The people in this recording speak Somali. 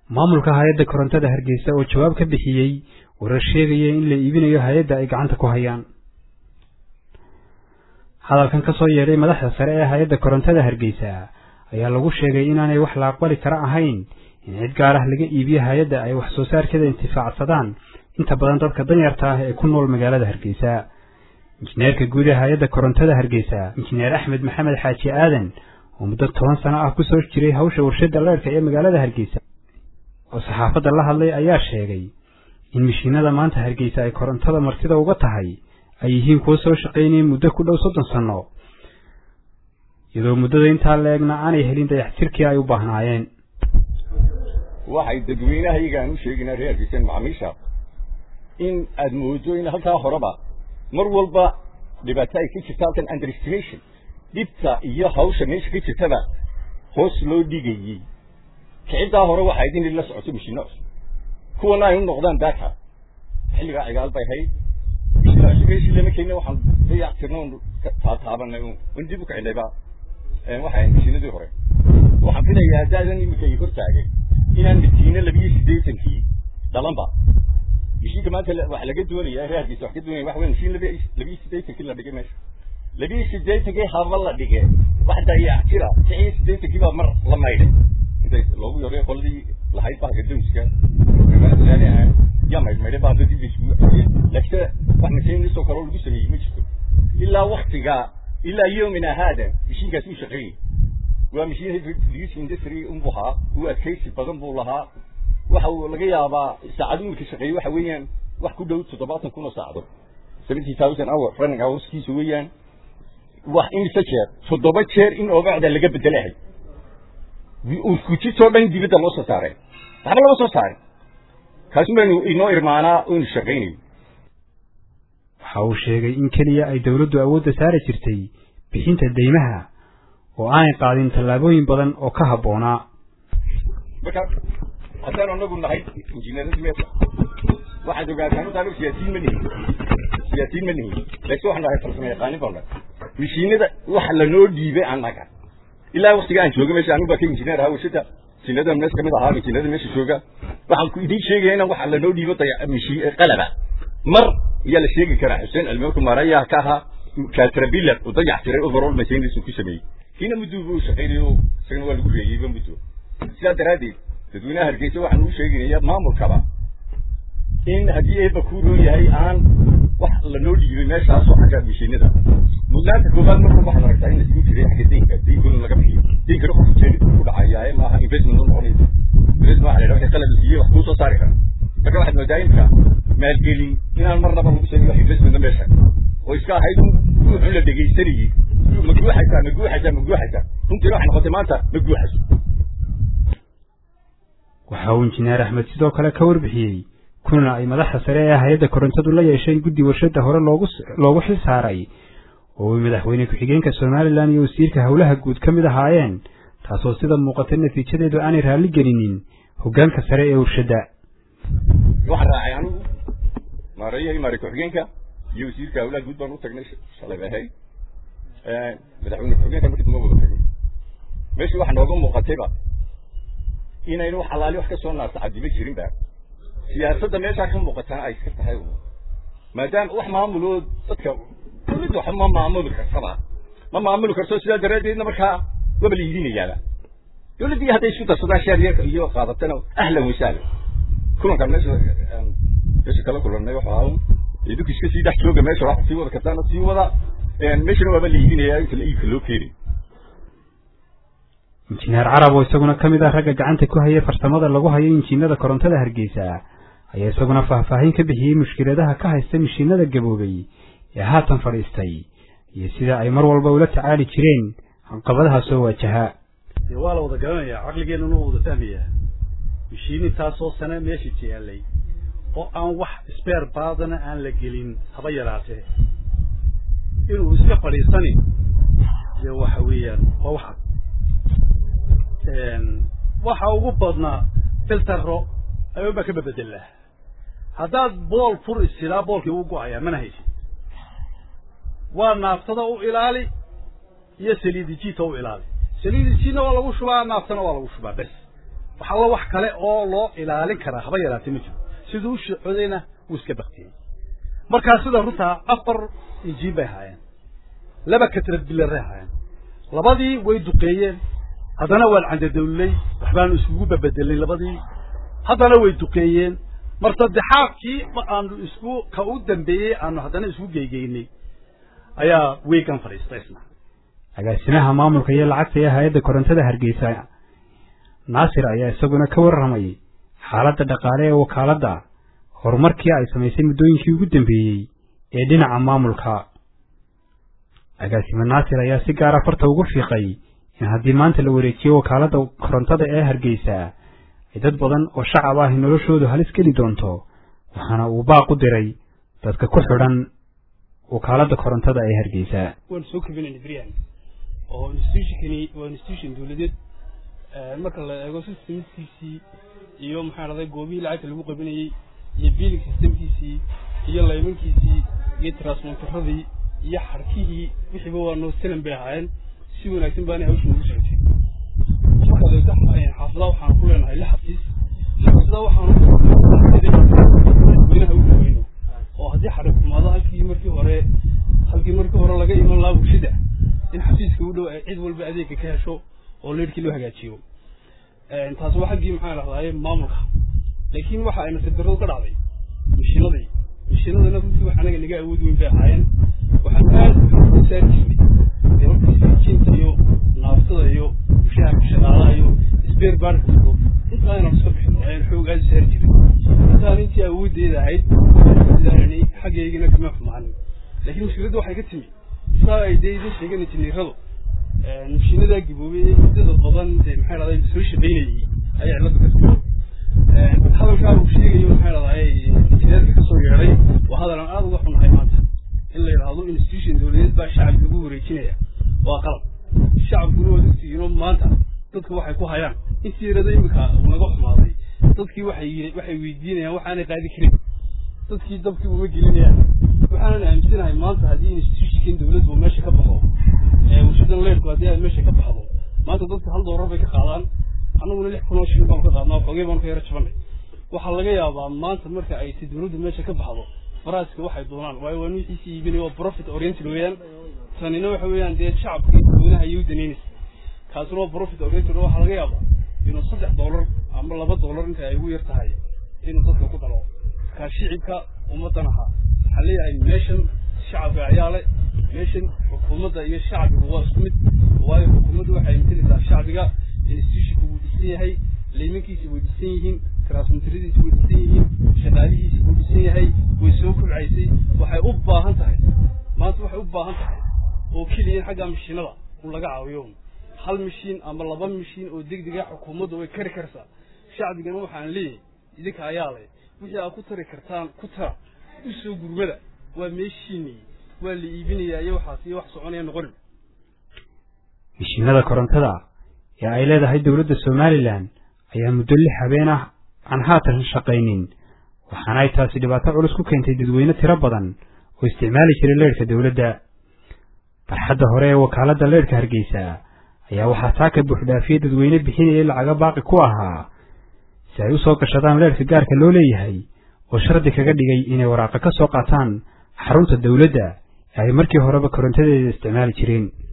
maamulka hay'adda korontada Hargeysa oo jawaab ka bixiyay warar sheegaya in la iibinayo hay'adda ay gacanta ku hayaan. hadalkan ka soo yeeray madaxda sare ee hay'adda korontada Hargeysa ayaa lagu sheegay inaanay wax la aqbali kara ahayn in cid gaar ah laga iibiyo hay'adda ay wax soo saarkeeda intifaacsadaan inta badan dadka danyarta ah ee ku nool magaalada Hargeysa. injineerka guud ee hay'adda korontada Hargeysa injineer Axmed Maxamed Xaaji Aadan oo muddo 10 sano ah ku soo jiray hawsha warshada leerka ee magaalada Hargeysa oo saxaafadda la hadlay ayaa sheegay in mishiinada maanta Hargeysa ay korontada martida uga tahay ay yihiin kuwa soo shaqeynay muddo ku dhow 30 sano iyadoo muddada inta leegna aanay helin dayactirkii ay u baahnaayeen. waxay dadweynaha iyagaan u sheeginaa reer Hargeysa macaamiisha in aad moodo in halkaa horeba mar walba dhibaato ay ka jirto halkan underestimation dhibta iyo hawsha meesha ka jirtada hoos loo dhigayay kicintaa hore waxay idin la socoto mishiino kuwana ay u noqdaan data xilliga cigaal bay hay meeshii lama keenay waxaan dayactirnaa taabanay in dib u kicileyba waxay mishiinadii hore waxaan filayaa daadan imika ay hortaagay inaan mishiino 280kii dhalanba mishiinka maanta waxa laga doonayaa reer Hargeysa wax ka doonaya wax weyn mishiin 280kii la dhigay meesha 280kii haba la dhigay wax dayactira 280kii baa mar la maydhay inta loogu yaray qoladii lahayd baa gadowska يا ما يدمر بعض دي بيسوي لكن واحنا شيء لسه قرروا لسه يمشوا إلا وقت جاء إلا يومنا هذا مشين كاسوي شغالين ومشين في إندستري أمبوها وأكيس بدن بولها وحول لقيا با ساعدون كشغالين وحويان وحكوا دول تطبعات نكون ساعدوا 70,000 hour running hours كيسويان وإن سكر صدبات شير إن أوقع ده اللي جاب الدلاعي وكتير صورين دي بدل وصل سعره هذا لا وصل سعره kaasumanu inoo irmaanaa oo shaqeynay waxa uu sheegay in kaliya ay dawladdu awoodda saari jirtay bixinta deymaha oo aan qaadin tallaabooyin badan oo ka haboonaa marka hadaan anagu nahay injineerada meesha waxa ogaadaan taanu siyaasiin ma nihin laakiin waxaan nahay farsamo yaqaan badan mishiinada waxa la noo dhiibay anaga ilaa waqtiga aan joogo meesha anigu baa ka injineer ahaa warshada sinada mees kamid ahaa injineerada meesha jooga waxaan ku idin sheegay in waxa la noo dhiibo mishi qalaba mar ya la sheegi karaa Xuseen Almeeku Maraya ka aha Caterpillar oo dayactiray overall machines ku sameeyay kina muduubu shaqeeyo sagna waa lagu reeyay muddo sida daraadii dadweynaha Hargeysa waxaan u sheegayaa maamulkaba in hadii ay bakuuro yahay aan wax la noo dhiibay meeshaas oo xagga mishiinada mudnaanta koobaad marka waxa la rabtaa in la isku jiray xagga deynka laga bixiyo deynka ruuxa jeedi ku dhacaya maaha investment oo noqonay بس واحد لو يقلد فيه وحطوه صارخة فكان واحد مدايمك مالكيلي إن المرة ما نقول سني واحد بس من المشهد وإسكا هيدو وحلا دقي سري مجروح حتى ممكن واحد نقطة مانتا مجروح وحاول إنجنير أحمد سيدو كلا كور بحيي كنا أي مدح سريع هيدا كورنتادو لا يشين جدي ورشده هورا لوغو حل ساري ومدحوينك حيجين كسومالي لان يوسير كهولها جود كمدا هايين taasoo sida muuqata natiijadeedu aanay raali gelinin hoggaanka sare ee warshada waxa raacay anigu maarayay maariko xigeenka iyo wasiirka awlaad guud baan u tagnay shalay bahay madaxweyne xigeenka markii dib ugu tagay meeshii waxa nooga muuqatayba inaynu xalaali wax ka soo naarta cadiba jirin ba siyaasadda meesha ka muuqata ay iska tahay maadaama wax maamulo dadka dawladdu wax ma maamuli karto sida daradeedna markaa قبل يدين يجالا يقول لي هذا يشوف الصداع شاريك يو قاضتنا أهلا وسهلا كلهم كان ماشي كلا كلهم نيجوا حاهم يدوك يشوف سيدا شوقة ماشي راح سيوا كتانا سيوا ذا ماشي نو قبل يدين يجالا في اللوكيري injineer Carab oo isaguna kamid ah ragga gacanta ku haya farsamada lagu hayo injineerada korontada Hargeysa ayaa isaguna faahfaahin ka bixiyay mushkiladaha ka haysta mishiinada gaboobay ee haatan fadhiistay iyo sida ay mar walba ula tacaali jireen عقبتها سوى جهاء. والله وذا قلنا يا عقل جينا نو وذا تامية. مشيني تاسو سنة ماشي تيالي. أو أن وح سبير بعضنا أن لجلين هبيراته. إنه سكفر يصني. جو حويا ووحد. وحا وقبضنا فلتر رو. أيوة بكبة بدله. هذا بول فور السلا بول كي وقع يا منهيش. وانا افتضوا إلالي. يا سليدي جيتو إلالي سليدي جينا ولا وشبا نافتنا ولا وشبا بس waxa la wax kale oo loo ilaalin kara haba yaraatay ma jiro sidoo shucudayna wuu iska baqtiyay marka sida runta afar injiib bay haayeen laba katrad bilare haayeen labadii way duqeeyeen hadana wal cand dawlay waxbaan isku bedelay labadii hadana way duqeeyeen martadaxaadkii aan isku ka u dambeeyay aan hadana isku geegeynay ayaa weekan fariistaysna agaasimaha maamulka iyo lacagta ee hay'adda korontada Hargeysa Naasir ayaa isaguna ka warramay xaaladda dhaqaale ee wakaaladda horumarkii ay sameysay muddooyinkii ugu dambeeyay ee dhinaca maamulka agaasima Naasir ayaa si gaar ah farta ugu fiiqay in haddii maanta la wareejiyo wakaaladda korontada ee Hargeysa ay dad badan oo shacab ah noloshoodu halis geli doonto waxaana uu baaq u diray dadka ku xidhan wakaaladda korontada ee Hargeysa waan soo kabinay Brian oo institution dawladeed marka la eego systemkiisii iyo maxaa raday goobihii lacagta lagu qabinayay iyo billing systemkiisii iyo laymankiisii iyo transformeradii iyo xarkihii wixii waa noo salan bay ahaayeen si wanaagsan baan hawshu ugu socotay xaflada waxaan ku leenahay la xafiis xaflada waxaan oo haddii xarikumaada halkii markii hore laga iman lahaa bulshada in xafiiska u dhow cid walba adeegga ka hesho oo leedkii loo hagaajiyo taas waa xaggii maxaa rahdaaye maamulka laakiin waxa ayna sidarradu ka dhacday mishiinadana runtii wax anaga naga awood weyn bay ahaayeen waxaan aad u saarjirnay jinta iyo naaftada iyo mushaharka shaqaalaha iyo isbeer baarka inta ayna iska bixin ayaan xoog aad u saari jiray intaan intii awooddeeda ahayd sidaanani xaggeygana kama xumaan laakiin mushkiladda waxay ka timi saa ay deydin sheegan injineeradu mishiinada gaboobay muddada badan maxay raday soo shaqeynayay ayaa cilad ka timi hadalkaa uu sheegayo maxay raday injineerka ka soo yeedhay waa hadal aan aad uga xunahay maanta in la yidhaahdo institution dawladeed baa shacabka lagu wareejinaya waa qalab shacabkuna waa ogtihiinoo maanta dadku waxay ku hayaan intii yarada imika naga xumaaday dadkii waxay weydiinayaan waxaanay qaadi karin dadkii dabkii uma gelinayaan waxaanan aaminsanahay maanta haddii institutionkan dawladdu meesha ka baxo warshadan leerku haddii ay meesha ka baxdo maanta dadka $1 bay ka qaadaan annaguna 6,000 shilin baan ka qaadnaa xoogay baan ka yara jabannay waxaa laga yaabaa maanta marka ay dawladdu meesha ka baxdo faraaska waxay doonaan waayo waa wixiisii iibinaya waa profit oriented weeyaan tanina waxa weeyaan dee shacabka dadweynaha ayay u danaynaysa kaasuna waa profit oriented waxaa laga yaabaa inuu $3 ama $2 inta ay ugu yar tahay inuu dadka ku dalo ka shicibka ummadan aha waxaa leeyahay meeshan shacabka ayaa leh meeshan xukuumadda iyo shacbigu waa isku mid waayo xukuumaddu waxay intilaysaa shacbiga institutionku wuu dhisan yahay laymankiisi way dhisan yihiin transmiteridiisi way dhisan yihiin shaqaalihiisi wuu dhisan yahay way soo kobcaysay waxay u baahan tahay maanta waxay u baahan tahay oo keliya xagga mishiinada in laga caawiyo hal mishiin ama 2 mishiin oo degdeg ah xukuumaddu way kari kartaa shacbigana waxaan leeyahay idinka ayaa leh wixii aad ku tari kartaan ku tara u soo gurmada waa meeshiinii waa la iibinayaa iyo waxaas iyo wax soconaya noqon mishiinada korontada ee ay leedahay dawladda Soomaaliland ayaa muddo 6 habeen ah aan haatan shaqaynin waxaana ay taasi dhibaato culus ku keentay dadweyne tiro badan oo isticmaali jiray leerka dawladda barxadda hore ee wakaaladda leerka Hargeysa ayaa waxaa taa ka buuxdhaafiyay dadweyne bixinaya lacaga baaqi ku ahaa si ay u soo gashadaan leerka gaarka loo leeyahay oo shardi kaga dhigay inay waraaqa ka soo qaataan xarunta dawladda ay markii horeba korontadeeda isticmaali jireen